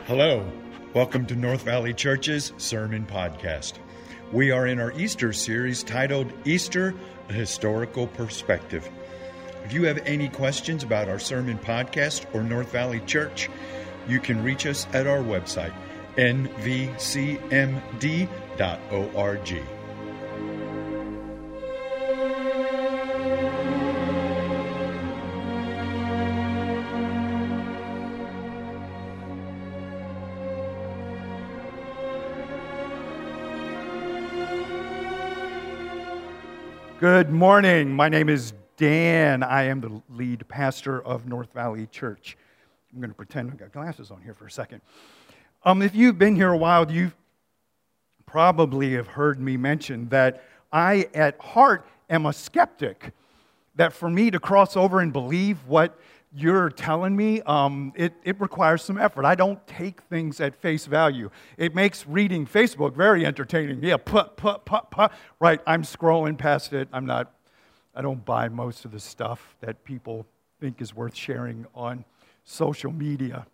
Hello, welcome to North Valley Church's Sermon Podcast. We are in our Easter series titled Easter, a Historical Perspective. If you have any questions about our sermon podcast or North Valley Church, you can reach us at our website, nvcmd.org. Good morning. My name is Dan. I am the lead pastor of North Valley Church. I'm going to pretend I've got glasses on here for a second. If you've been here a while, you probably have heard me mention that I, at heart, am a skeptic. That for me to cross over and believe what you're telling me, it requires some effort. I don't take things at face value. It makes reading Facebook very entertaining. Yeah, right, I'm scrolling past it. I don't buy most of the stuff that people think is worth sharing on social media.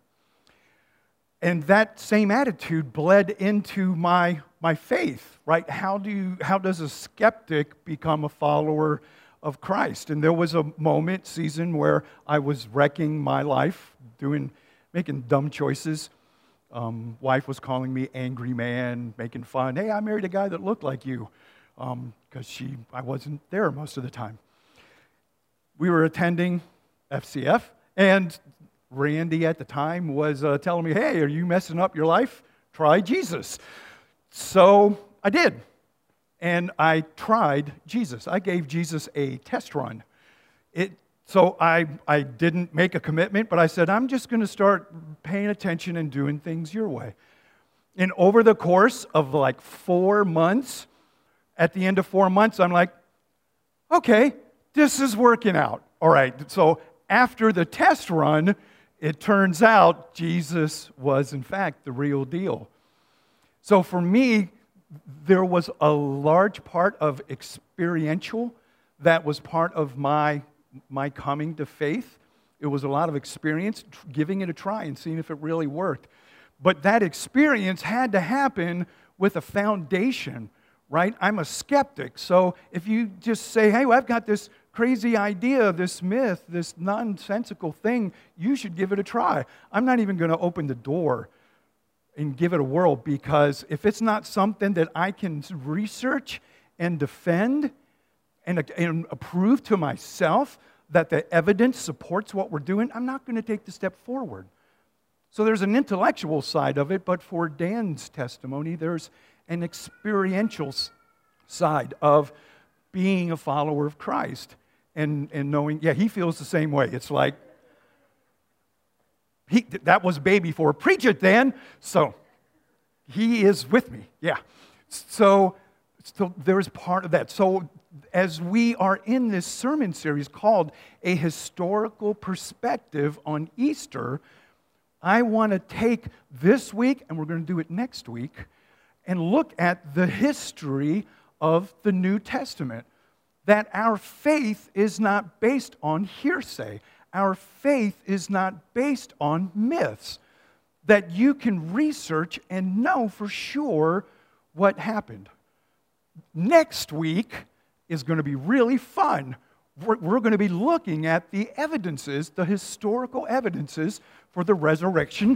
And that same attitude bled into my faith, right? How does a skeptic become a follower of Christ? And there was a season where I was wrecking my life, making dumb choices. Wife was calling me angry man, making fun. Hey, I married a guy that looked like you, because I wasn't there most of the time. We were attending FCF, and Randy at the time was telling me, hey, are you messing up your life? Try Jesus. So I did. And I tried Jesus. I gave Jesus a test run. So I didn't make a commitment, but I said, I'm just going to start paying attention and doing things your way. And over the course of like 4 months, at the end of 4 months, I'm like, okay, this is working out. All right, so after the test run, it turns out Jesus was, in fact, the real deal. So for me, there was a large part of experiential that was part of my coming to faith. It was a lot of experience, giving it a try and seeing if it really worked. But that experience had to happen with a foundation, right? I'm a skeptic. So if you just say, hey, well, I've got this crazy idea, this myth, this nonsensical thing, you should give it a try. I'm not even going to open the door and give it a whirl, because if it's not something that I can research and defend and approve to myself that the evidence supports what we're doing, I'm not going to take the step forward. So there's an intellectual side of it, but for Dan's testimony, there's an experiential side of being a follower of Christ and knowing, yeah, he feels the same way. It's like, that was baby for preach it, Dan. So he is with me. Yeah. So there's part of that. So as we are in this sermon series called A Historical Perspective on Easter, I want to take this week, and we're going to do it next week, and look at the history of the New Testament. That our faith is not based on hearsay. Our faith is not based on myths, that you can research and know for sure what happened. Next week is going to be really fun. We're going to be looking at the evidences, the historical evidences for the resurrection.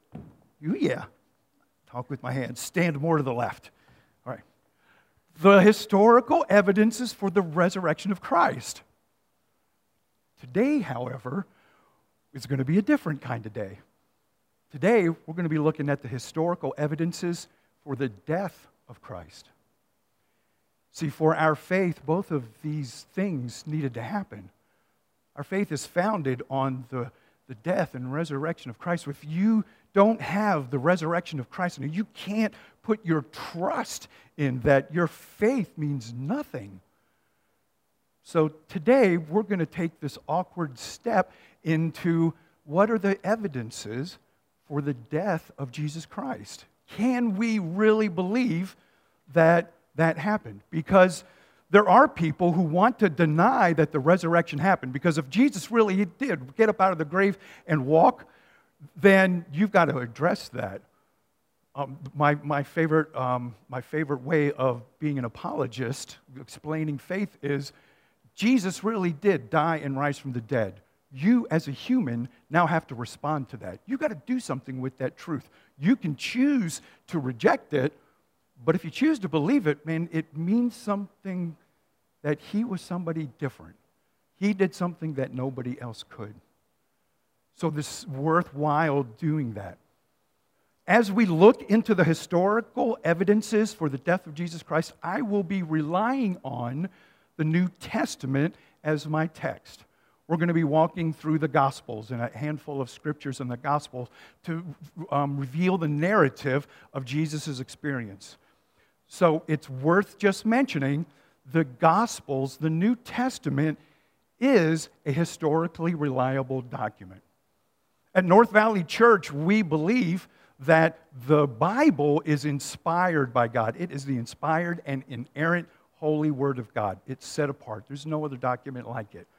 Talk with my hands. Stand more to the left. All right. The historical evidences for the resurrection of Christ. Today, however, is going to be a different kind of day. Today, we're going to be looking at the historical evidences for the death of Christ. See, for our faith, both of these things needed to happen. Our faith is founded on the death and resurrection of Christ. If you don't have the resurrection of Christ, you can't put your trust in that. Your faith means nothing. So today, we're going to take this awkward step into what are the evidences for the death of Jesus Christ. Can we really believe that that happened? Because there are people who want to deny that the resurrection happened. Because if Jesus really did get up out of the grave and walk, then you've got to address that. My favorite way of being an apologist, explaining faith, is Jesus really did die and rise from the dead. You, as a human, now have to respond to that. You've got to do something with that truth. You can choose to reject it, but if you choose to believe it, man, it means something, that he was somebody different. He did something that nobody else could. So this is worthwhile doing that. As we look into the historical evidences for the death of Jesus Christ, I will be relying on the New Testament as my text. We're going to be walking through the Gospels and a handful of scriptures in the Gospels to reveal the narrative of Jesus' experience. So it's worth just mentioning the Gospels, the New Testament, is a historically reliable document. At North Valley Church, we believe that the Bible is inspired by God. It is the inspired and inerrant holy word of God. It's set apart. There's no other document like it.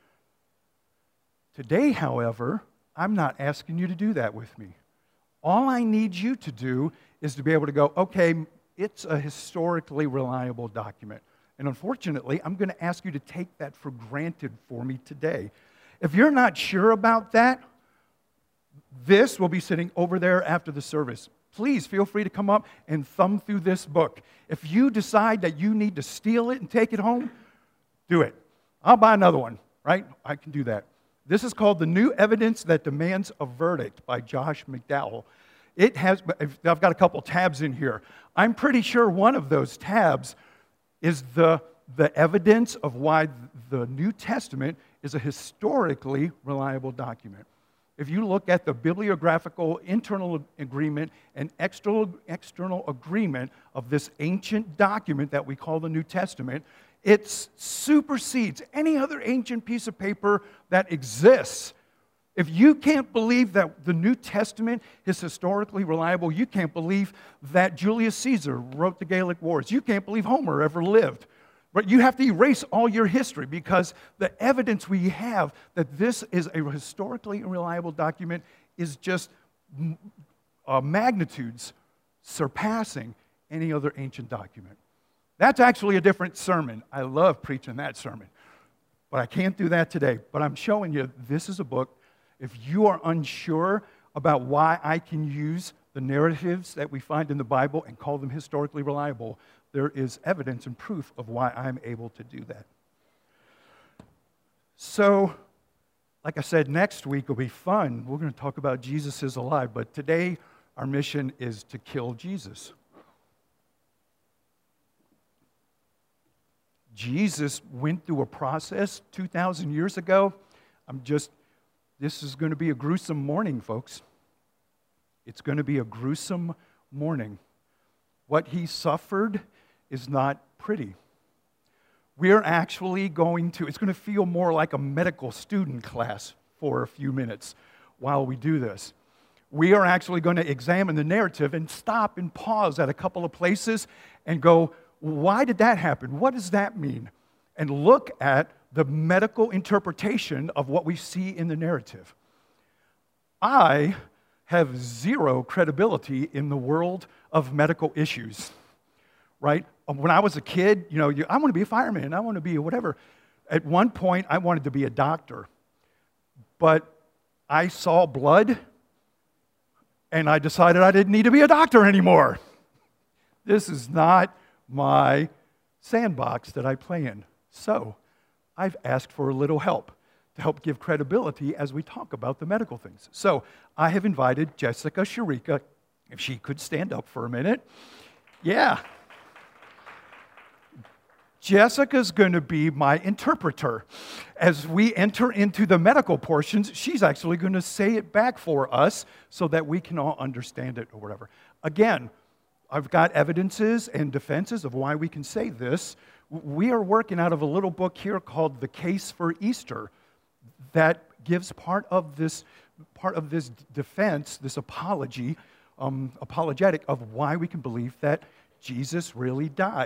Today, however, I'm not asking you to do that with me. All I need you to do is to be able to go, okay, it's a historically reliable document. And unfortunately, I'm going to ask you to take that for granted for me today. If you're not sure about that, this will be sitting over there after the service. Please feel free to come up and thumb through this book. If you decide that you need to steal it and take it home, do it. I'll buy another one, right? I can do that. This is called The New Evidence That Demands a Verdict by Josh McDowell. I've got a couple tabs in here. I'm pretty sure one of those tabs is the evidence of why the New Testament is a historically reliable document. If you look at the bibliographical internal agreement and external agreement of this ancient document that we call the New Testament, it supersedes any other ancient piece of paper that exists. If you can't believe that the New Testament is historically reliable, you can't believe that Julius Caesar wrote the Gallic Wars. You can't believe Homer ever lived. But you have to erase all your history, because the evidence we have that this is a historically reliable document is just magnitudes surpassing any other ancient document. That's actually a different sermon. I love preaching that sermon. But I can't do that today. But I'm showing you this is a book. If you are unsure about why I can use the narratives that we find in the Bible and call them historically reliable, there is evidence and proof of why I'm able to do that. So, like I said, next week will be fun. We're going to talk about Jesus is alive, but today our mission is to kill Jesus. Jesus went through a process 2,000 years ago. This is going to be a gruesome morning, folks. It's going to be a gruesome morning. What he suffered is not pretty. We're actually it's going to feel more like a medical student class for a few minutes while we do this. We are actually going to examine the narrative and stop and pause at a couple of places and go, why did that happen? What does that mean? And look at the medical interpretation of what we see in the narrative. I have zero credibility in the world of medical issues, right? When I was a kid, I want to be a fireman, I want to be whatever. At one point, I wanted to be a doctor, but I saw blood, and I decided I didn't need to be a doctor anymore. This is not my sandbox that I play in. So, I've asked for a little help to help give credibility as we talk about the medical things. So, I have invited Jessica Sharika, if she could stand up for a minute. Yeah. Jessica's going to be my interpreter. As we enter into the medical portions, she's actually going to say it back for us so that we can all understand it or whatever. Again, I've got evidences and defenses of why we can say this. We are working out of a little book here called The Case for Easter that gives part of this defense, this apologetic of why we can believe that Jesus really died.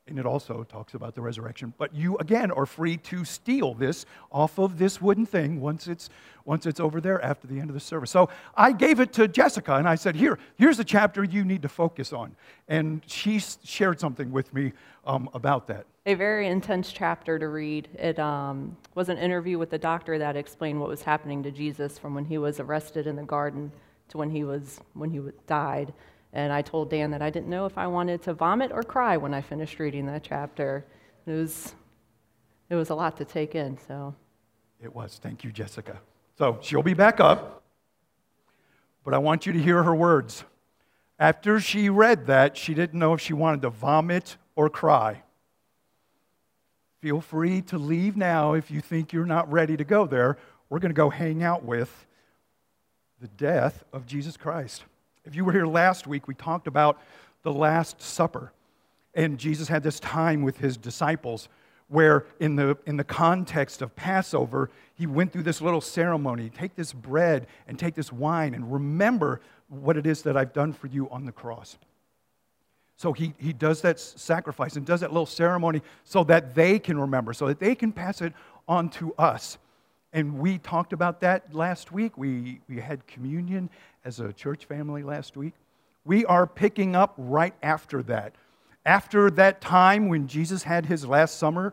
And it also talks about the resurrection. But you, again, are free to steal this off of this wooden thing once it's over there after the end of the service. So I gave it to Jessica, and I said, here's the chapter you need to focus on. And she shared something with me about that. A very intense chapter to read. It was an interview with the doctor that explained what was happening to Jesus from when he was arrested in the garden to when he died. And I told Dan that I didn't know if I wanted to vomit or cry when I finished reading that chapter. It was a lot to take in. So it was. Thank you, Jessica. So she'll be back up, but I want you to hear her words. After she read that, she didn't know if she wanted to vomit or cry. Feel free to leave now if you think you're not ready to go there. We're going to go hang out with the death of Jesus Christ. If you were here last week, we talked about the Last Supper. And Jesus had this time with his disciples where in the context of Passover, he went through this little ceremony. Take this bread and take this wine and remember what it is that I've done for you on the cross. So he does that sacrifice and does that little ceremony so that they can remember, so that they can pass it on to us. And we talked about that last week. We had communion as a church family last week. We are picking up right after that. After that time when Jesus had his last supper,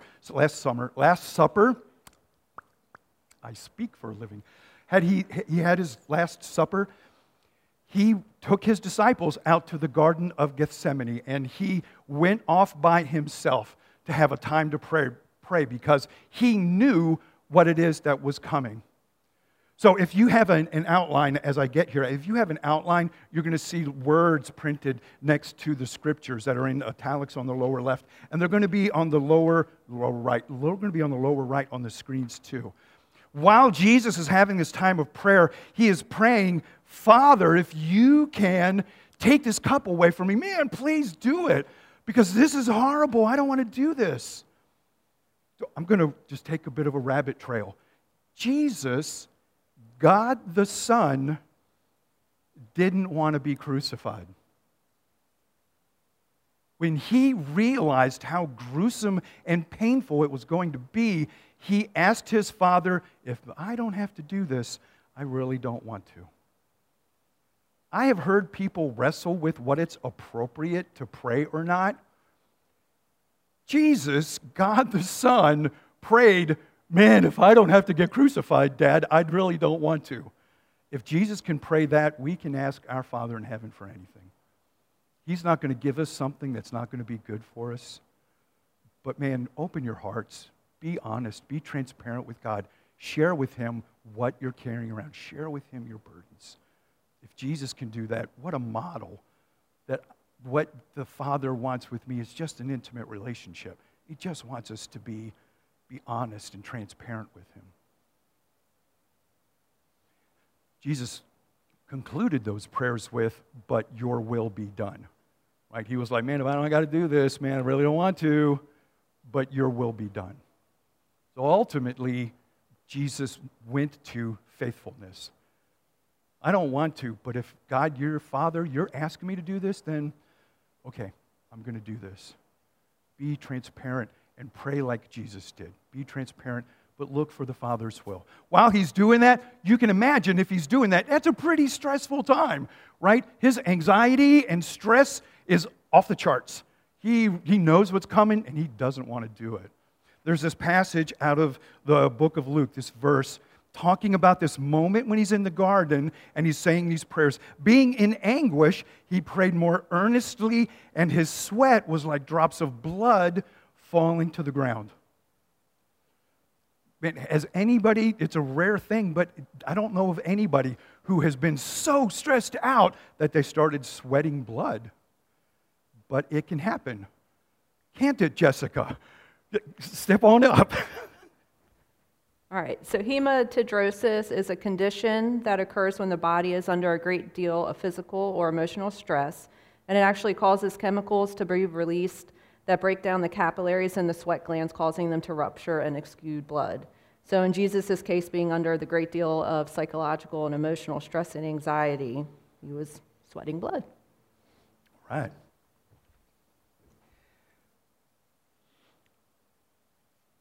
I speak for a living. He had his Last Supper, he took his disciples out to the Garden of Gethsemane, and he went off by himself to have a time to pray because he knew what it is that was coming. So if you have an outline as I get here, if you have an outline, you're going to see words printed next to the scriptures that are in italics on the lower left, and they're going to be on the lower right. They're going to be on the lower right on the screens too. While Jesus is having this time of prayer, he is praying, Father, if you can take this cup away from me, man, please do it, because this is horrible. I don't want to do this. So I'm going to just take a bit of a rabbit trail. Jesus, God the Son, didn't want to be crucified. When he realized how gruesome and painful it was going to be, he asked his Father, if I don't have to do this, I really don't want to. I have heard people wrestle with what it's appropriate to pray or not. Jesus, God the Son, prayed, man, if I don't have to get crucified, Dad, I really don't want to. If Jesus can pray that, we can ask our Father in heaven for anything. He's not going to give us something that's not going to be good for us. But man, open your hearts. Be honest. Be transparent with God. Share with him what you're carrying around. Share with him your burdens. If Jesus can do that, what a model. That what the Father wants with me is just an intimate relationship. He just wants us to be honest and transparent with him. Jesus concluded those prayers with, but your will be done. Right? He was like, man, if I don't got to do this, man, I really don't want to, but your will be done. So ultimately, Jesus went to faithfulness. I don't want to, but if God, your Father, you're asking me to do this, then okay, I'm going to do this. Be transparent and pray like Jesus did. Be transparent, but look for the Father's will. While he's doing that, you can imagine if he's doing that, that's a pretty stressful time, right? His anxiety and stress is off the charts. He knows what's coming, and he doesn't want to do it. There's this passage out of the book of Luke, this verse, talking about this moment when he's in the garden and he's saying these prayers. Being in anguish, he prayed more earnestly, and his sweat was like drops of blood falling to the ground. Man, has anybody, it's a rare thing, but I don't know of anybody who has been so stressed out that they started sweating blood. But it can happen. Can't it, Jessica? Step on up. All right, so hematidrosis is a condition that occurs when the body is under a great deal of physical or emotional stress, and it actually causes chemicals to be released that break down the capillaries in the sweat glands, causing them to rupture and exude blood. So in Jesus' case, being under the great deal of psychological and emotional stress and anxiety, he was sweating blood. Right.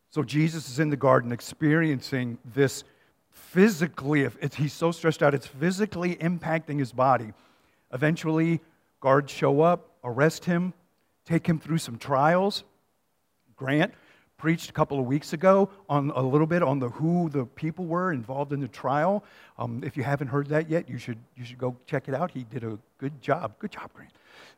So Jesus is in the garden experiencing this physically. He's so stressed out, it's physically impacting his body. Eventually, guards show up, arrest him, take him through some trials. Grant preached a couple of weeks ago on a little bit on who the people were involved in the trial. If you haven't heard that yet, you should go check it out. He did a good job. Good job, Grant.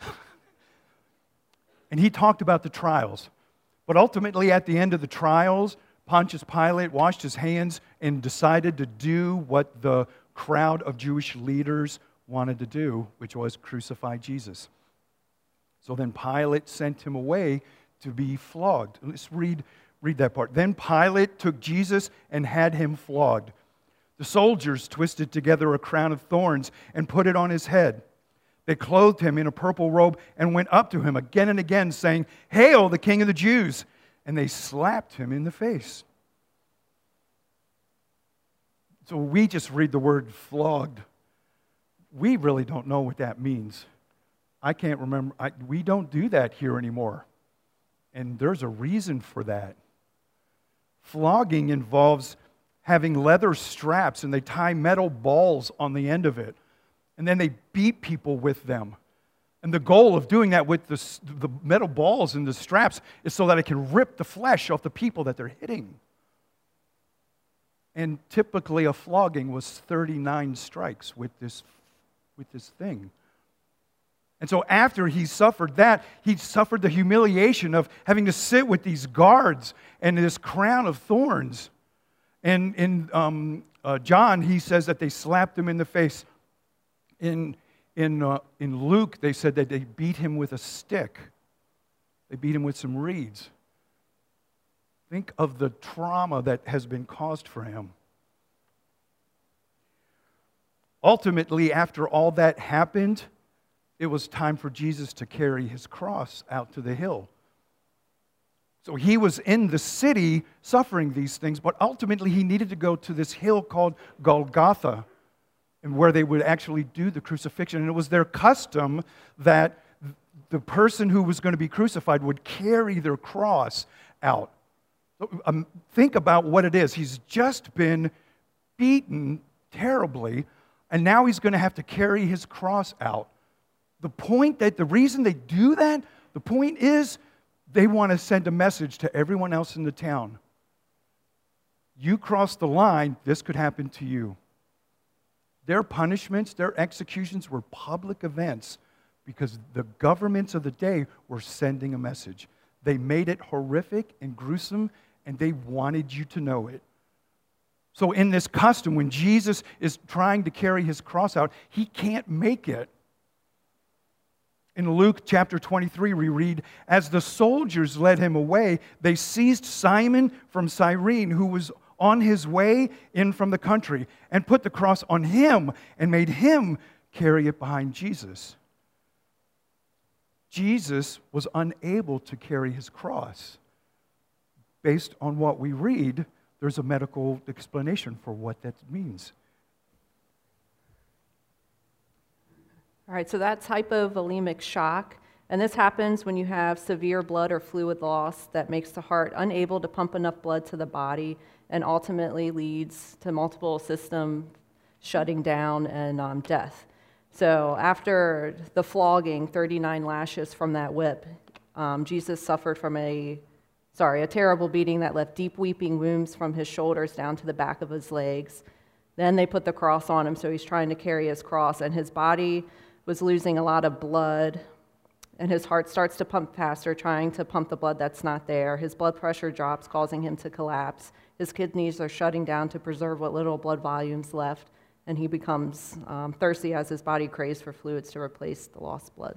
And he talked about the trials. But ultimately, at the end of the trials, Pontius Pilate washed his hands and decided to do what the crowd of Jewish leaders wanted to do, which was crucify Jesus. So then Pilate sent him away to be flogged. Let's read that part. Then Pilate took Jesus and had him flogged. The soldiers twisted together a crown of thorns and put it on his head. They clothed him in a purple robe and went up to him again and again, saying, "Hail, the King of the Jews!" And they slapped him in the face. So we just read the word flogged. We really don't know what that means. I can't remember. We don't do that here anymore. And there's a reason for that. Flogging involves having leather straps and they tie metal balls on the end of it. And then they beat people with them. And the goal of doing that with the metal balls and the straps is so that it can rip the flesh off the people that they're hitting. And typically a flogging was 39 strikes with this thing. And so after he suffered that, he suffered the humiliation of having to sit with these guards and this crown of thorns. And in John, he says that they slapped him in the face. In Luke, they said that they beat him with a stick. They beat him with some reeds. Think of the trauma that has been caused for him. Ultimately, after all that happened, it was time for Jesus to carry his cross out to the hill. So he was in the city suffering these things, but ultimately he needed to go to this hill called Golgotha, and where they would actually do the crucifixion. And it was their custom that the person who was going to be crucified would carry their cross out. Think about what it is. He's just been beaten terribly, and now he's going to have to carry his cross out. The reason they do that, the point is they want to send a message to everyone else in the town. You cross the line, this could happen to you. Their punishments, their executions were public events because the governments of the day were sending a message. They made it horrific and gruesome, and they wanted you to know it. So in this custom, when Jesus is trying to carry his cross out, he can't make it. In Luke chapter 23, we read, "As the soldiers led him away, they seized Simon from Cyrene, who was on his way in from the country, and put the cross on him and made him carry it behind Jesus." Jesus was unable to carry his cross. Based on what we read, there's a medical explanation for what that means. All right, so that's hypovolemic shock, and this happens when you have severe blood or fluid loss that makes the heart unable to pump enough blood to the body and ultimately leads to multiple system shutting down and death. So after the flogging, 39 lashes from that whip, Jesus suffered from a terrible beating that left deep weeping wounds from his shoulders down to the back of his legs. Then they put the cross on him, so he's trying to carry his cross, and his body was losing a lot of blood, and his heart starts to pump faster, trying to pump the blood that's not there. His blood pressure drops, causing him to collapse. His kidneys are shutting down to preserve what little blood volume's left, and he becomes thirsty as his body craves for fluids to replace the lost blood.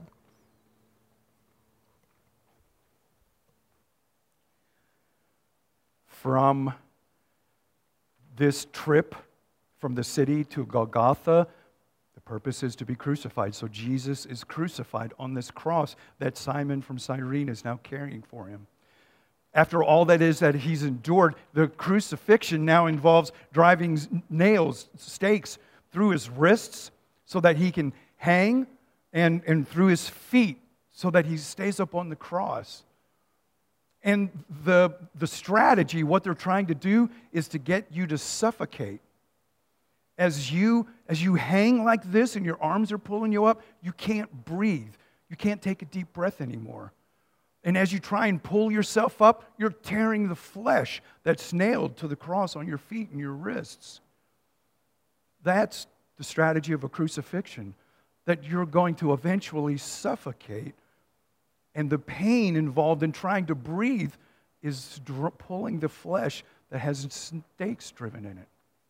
From this trip from the city to Golgotha, the purpose is to be crucified. So Jesus is crucified on this cross that Simon from Cyrene is now carrying for him. After all that is that he's endured, the crucifixion now involves driving nails, stakes through his wrists so that he can hang, and through his feet so that he stays up on the cross. And the strategy, what they're trying to do, is to get you to suffocate. As you hang like this and your arms are pulling you up, you can't breathe. You can't take a deep breath anymore. And as you try and pull yourself up, you're tearing the flesh that's nailed to the cross on your feet and your wrists. That's the strategy of a crucifixion, that you're going to eventually suffocate. And the pain involved in trying to breathe is pulling the flesh that has stakes driven in it.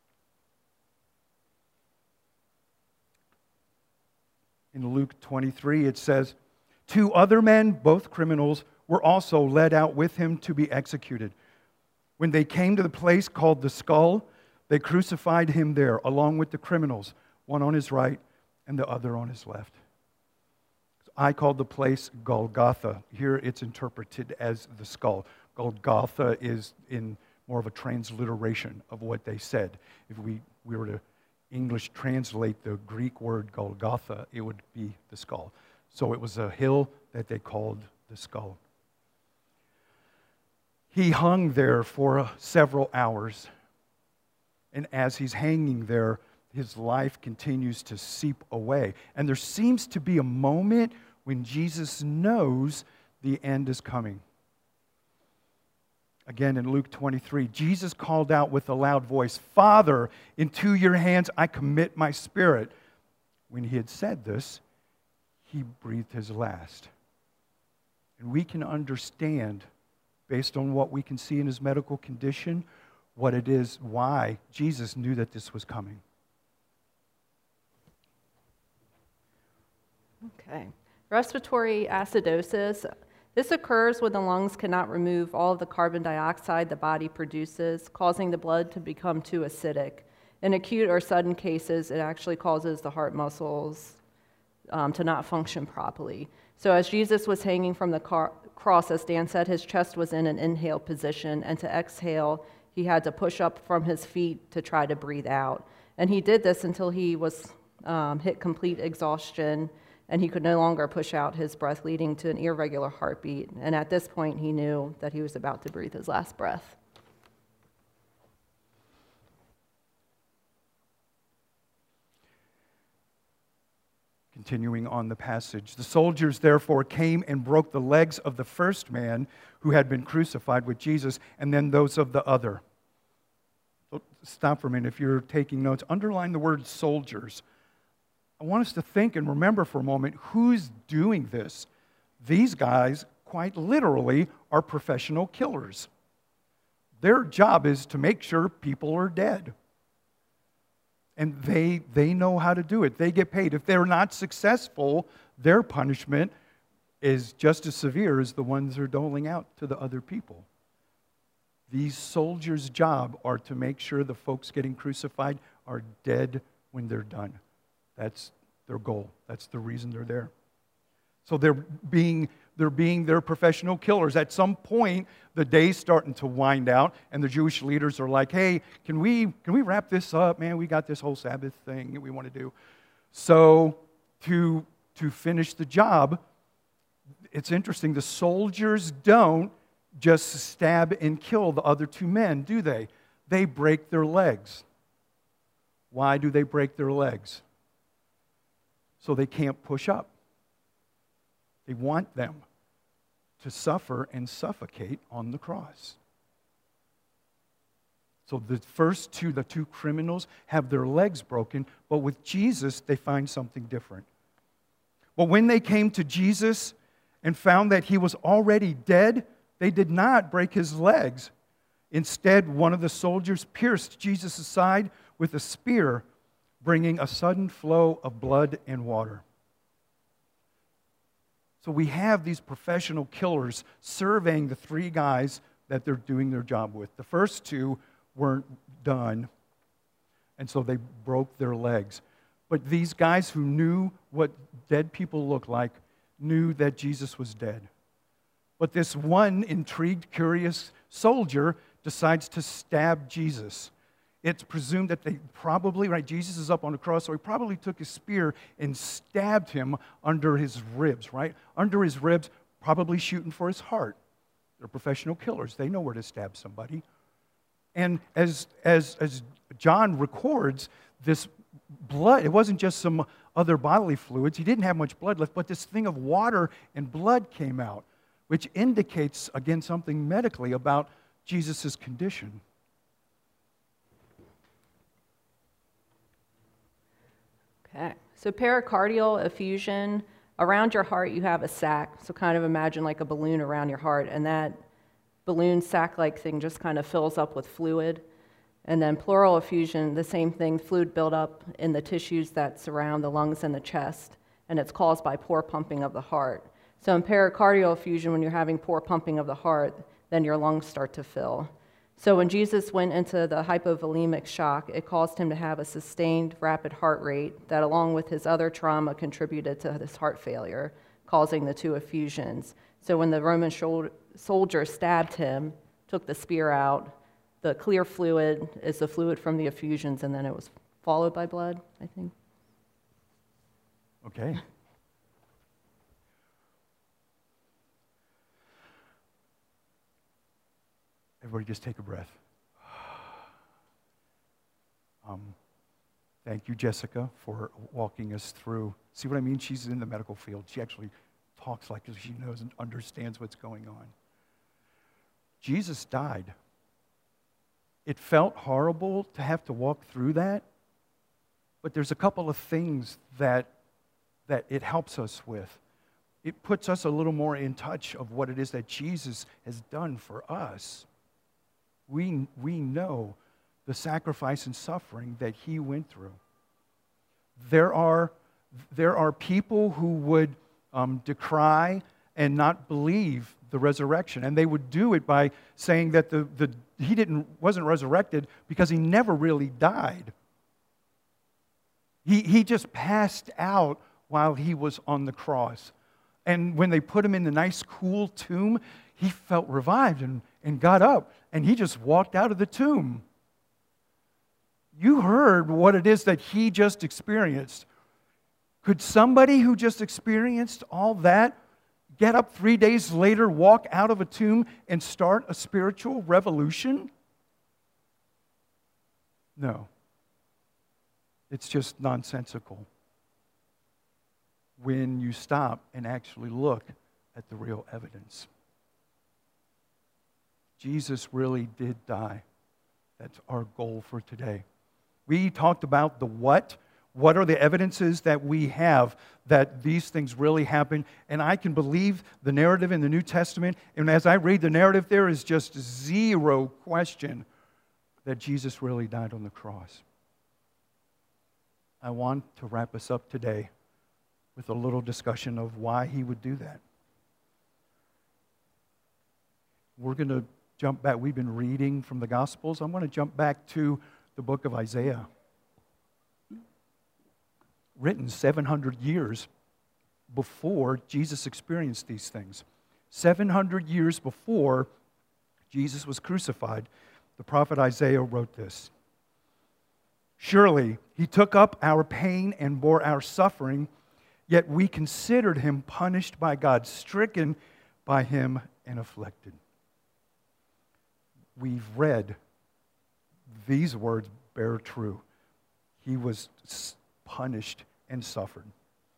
In Luke 23, it says, 2 other men, both criminals, were also led out with him to be executed. When they came to the place called the Skull, they crucified him there, along with the criminals, one on his right and the other on his left. I called the place Golgotha. Here it's interpreted as the skull. Golgotha is in more of a transliteration of what they said. If we were to English translate the Greek word Golgotha, it would be the skull. So it was a hill that they called the skull. He hung there for several hours. And as he's hanging there, his life continues to seep away. And there seems to be a moment when Jesus knows the end is coming. Again, in Luke 23, Jesus called out with a loud voice, "Father, into your hands I commit my spirit." When he had said this, he breathed his last. And we can understand, based on what we can see in his medical condition, what it is, why Jesus knew that this was coming. Okay. Respiratory acidosis. This occurs when the lungs cannot remove all of the carbon dioxide the body produces, causing the blood to become too acidic. In acute or sudden cases, it actually causes the heart muscles to not function properly. So as Jesus was hanging from the cross, as Dan said, his chest was in an inhale position, and to exhale, he had to push up from his feet to try to breathe out. And he did this until he was hit complete exhaustion, and he could no longer push out his breath, leading to an irregular heartbeat. And at this point, he knew that he was about to breathe his last breath. Continuing on the passage, the soldiers therefore came and broke the legs of the first man who had been crucified with Jesus, and then those of the other. So stop for a minute. If you're taking notes, underline the word soldiers. I want us to think and remember for a moment, who's doing this? These guys, quite literally, are professional killers. Their job is to make sure people are dead. And they know how to do it. They get paid. If they're not successful, their punishment is just as severe as the ones they're doling out to the other people. These soldiers' job are to make sure the folks getting crucified are dead when they're done. That's their goal. That's the reason they're there. So they're being their professional killers. At some point, the day's starting to wind out, and the Jewish leaders are like, "Hey, can we wrap this up, man? We got this whole Sabbath thing that we want to do." So to finish the job, it's interesting. The soldiers don't just stab and kill the other 2 men, do they? They break their legs. Why do they break their legs? So they can't push up. They want them to suffer and suffocate on the cross. So the first 2, the 2 criminals, have their legs broken, but with Jesus, they find something different. But when they came to Jesus and found that he was already dead, they did not break his legs. Instead, one of the soldiers pierced Jesus' side with a spear, bringing a sudden flow of blood and water. So we have these professional killers surveying the 3 guys that they're doing their job with. The first 2 weren't done, and so they broke their legs. But these guys who knew what dead people looked like knew that Jesus was dead. But this one intrigued, curious soldier decides to stab Jesus. It's presumed that they probably, right, Jesus is up on the cross, so he probably took his spear and stabbed him under his ribs, right? Under his ribs, probably shooting for his heart. They're professional killers. They know where to stab somebody. And as John records, this blood, it wasn't just some other bodily fluids. He didn't have much blood left, but this thing of water and blood came out, which indicates, again, something medically about Jesus' condition. Okay, so pericardial effusion, around your heart you have a sac, so kind of imagine like a balloon around your heart, and that balloon sac-like thing just kind of fills up with fluid. And then pleural effusion, the same thing, fluid buildup in the tissues that surround the lungs and the chest, and it's caused by poor pumping of the heart. So in pericardial effusion, when you're having poor pumping of the heart, then your lungs start to fill. So when Jesus went into the hypovolemic shock, it caused him to have a sustained rapid heart rate that, along with his other trauma, contributed to his heart failure, causing the two effusions. So when the Roman soldier stabbed him, took the spear out, the clear fluid is the fluid from the effusions, and then it was followed by blood, I think. Okay. Everybody just take a breath. Thank you, Jessica, for walking us through. See what I mean? She's in the medical field. She actually talks like she knows and understands what's going on. Jesus died. It felt horrible to have to walk through that, but there's a couple of things that it helps us with. It puts us a little more in touch of what it is that Jesus has done for us. We know the sacrifice and suffering that he went through. There are people who would decry and not believe the resurrection, and they would do it by saying that he wasn't resurrected because he never really died. He just passed out while he was on the cross. And when they put him in the nice, cool tomb, he felt revived and got up, and he just walked out of the tomb. You heard what it is that he just experienced. Could somebody who just experienced all that get up 3 days later, walk out of a tomb, and start a spiritual revolution? No. It's just nonsensical when you stop and actually look at the real evidence. Jesus really did die. That's our goal for today. We talked about the what. What are the evidences that we have that these things really happen? And I can believe the narrative in the New Testament. And as I read the narrative, there is just zero question that Jesus really died on the cross. I want to wrap us up today with a little discussion of why he would do that. We're going to jump back. We've been reading from the Gospels. I'm going to jump back to the book of Isaiah, written 700 years before Jesus experienced these things. 700 years before Jesus was crucified, the prophet Isaiah wrote this. Surely he took up our pain and bore our suffering, yet we considered him punished by God, stricken by him and afflicted. We've read these words bear true. He was punished and suffered.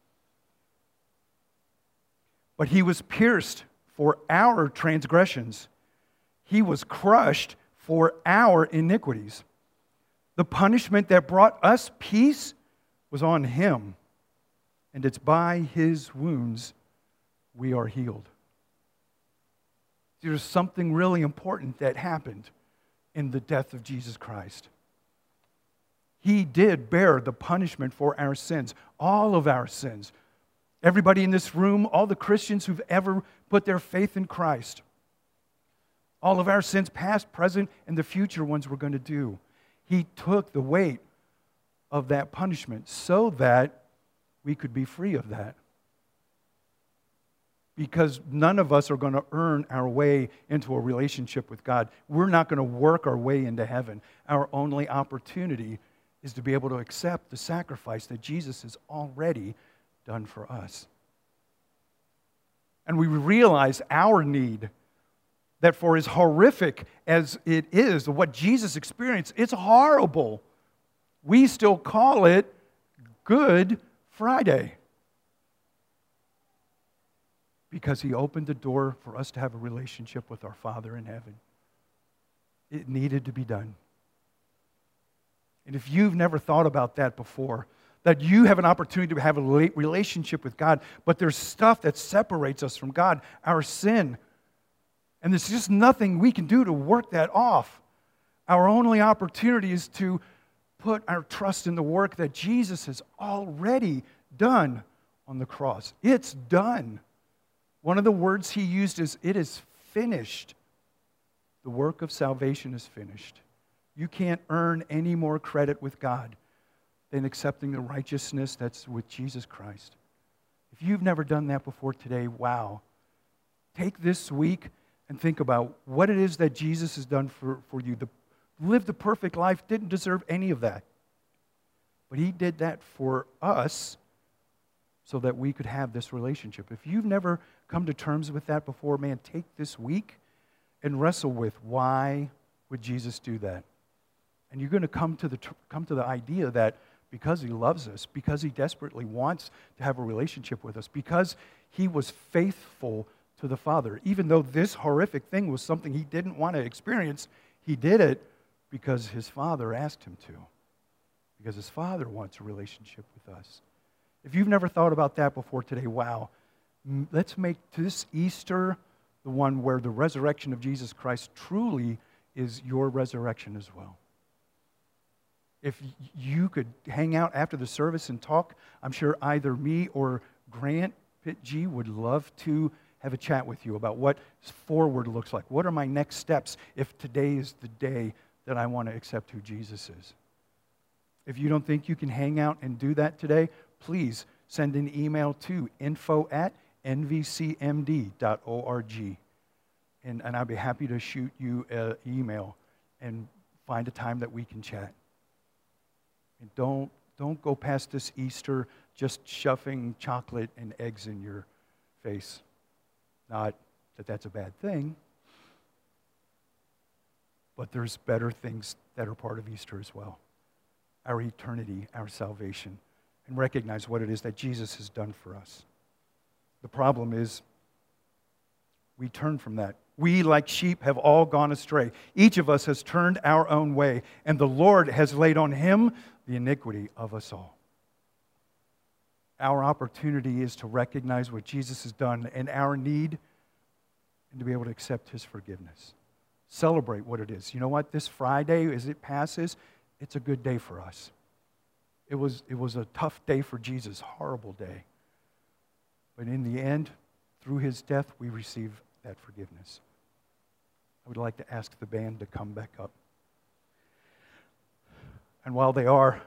But he was pierced for our transgressions. He was crushed for our iniquities. The punishment that brought us peace was on him, and it's by his wounds we are healed. There's something really important that happened in the death of Jesus Christ. He did bear the punishment for our sins, all of our sins. Everybody in this room, all the Christians who've ever put their faith in Christ, all of our sins, past, present, and the future ones we're going to do. He took the weight of that punishment so that we could be free of that. Because none of us are going to earn our way into a relationship with God. We're not going to work our way into heaven. Our only opportunity is to be able to accept the sacrifice that Jesus has already done for us. And we realize our need that for as horrific as it is, what Jesus experienced, it's horrible. We still call it Good Friday. Because he opened the door for us to have a relationship with our Father in heaven. It needed to be done. And if you've never thought about that before, that you have an opportunity to have a relationship with God, but there's stuff that separates us from God, our sin. And there's just nothing we can do to work that off. Our only opportunity is to put our trust in the work that Jesus has already done on the cross. It's done. One of the words he used is, it is finished. The work of salvation is finished. You can't earn any more credit with God than accepting the righteousness that's with Jesus Christ. If you've never done that before today, wow. Take this week and think about what it is that Jesus has done for you. Live the perfect life, didn't deserve any of that. But he did that for us so that we could have this relationship. If you've never come to terms with that before, man, take this week and wrestle with why would Jesus do that? And you're going to come to the idea that because he loves us, because he desperately wants to have a relationship with us, because he was faithful to the Father, even though this horrific thing was something he didn't want to experience, he did it because his Father asked him to. Because his Father wants a relationship with us. If you've never thought about that before today, wow. Let's make this Easter the one where the resurrection of Jesus Christ truly is your resurrection as well. If you could hang out after the service and talk, I'm sure either me or Grant Pitt G would love to have a chat with you about what forward looks like. What are my next steps if today is the day that I want to accept who Jesus is? If you don't think you can hang out and do that today, please send an email to info@nvcmd.org. And I'd be happy to shoot you an email and find a time that we can chat. And don't go past this Easter just shoving chocolate and eggs in your face. Not that that's a bad thing, but there's better things that are part of Easter as well. Our eternity, our salvation, and recognize what it is that Jesus has done for us. The problem is we turn from that. We, like sheep, have all gone astray. Each of us has turned our own way, and the Lord has laid on him the iniquity of us all. Our opportunity is to recognize what Jesus has done and our need, and to be able to accept his forgiveness. Celebrate what it is. You know what? This Friday, as it passes, it's a good day for us. It was a tough day for Jesus, horrible day. But in the end, through his death, we receive that forgiveness. I would like to ask the band to come back up. And while they are,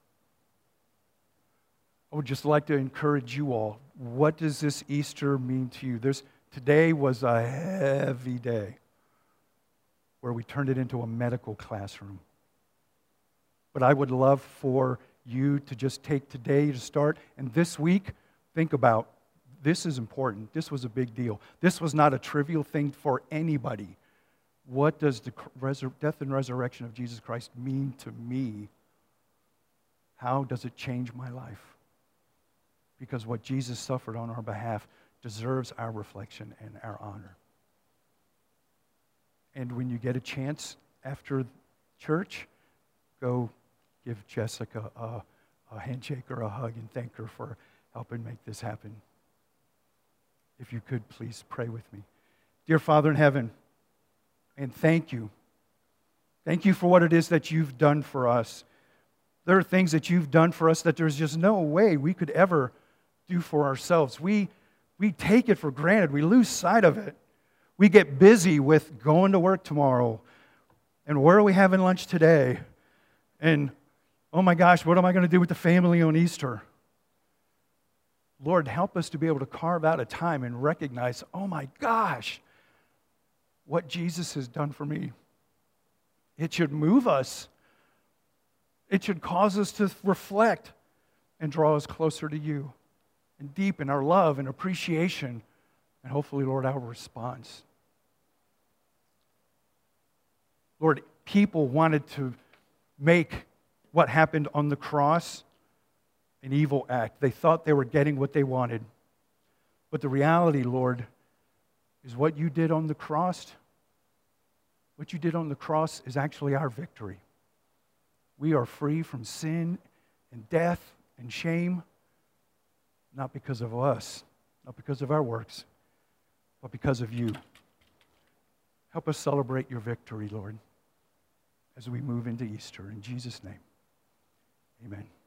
I would just like to encourage you all. What does this Easter mean to you? Today was a heavy day where we turned it into a medical classroom. But I would love for you to just take today to start, and this week, think about, this is important. This was a big deal. This was not a trivial thing for anybody. What does the death and resurrection of Jesus Christ mean to me? How does it change my life? Because what Jesus suffered on our behalf deserves our reflection and our honor. And when you get a chance after church, go give Jessica a handshake or a hug and thank her for helping make this happen. If you could, please pray with me. Dear Father in heaven, and thank you. Thank you for what it is that you've done for us. There are things that you've done for us that there's just no way we could ever do for ourselves. We take it for granted. We lose sight of it. We get busy with going to work tomorrow. And where are we having lunch today? And, oh my gosh, what am I going to do with the family on Easter? Lord, help us to be able to carve out a time and recognize, oh my gosh, what Jesus has done for me. It should move us. It should cause us to reflect and draw us closer to you and deepen our love and appreciation and hopefully, Lord, our response. Lord, people wanted to make what happened on the cross an evil act. They thought they were getting what they wanted. But the reality, Lord, is what you did on the cross. What you did on the cross is actually our victory. We are free from sin and death and shame, not because of us, not because of our works, but because of you. Help us celebrate your victory, Lord, as we move into Easter. In Jesus' name, amen.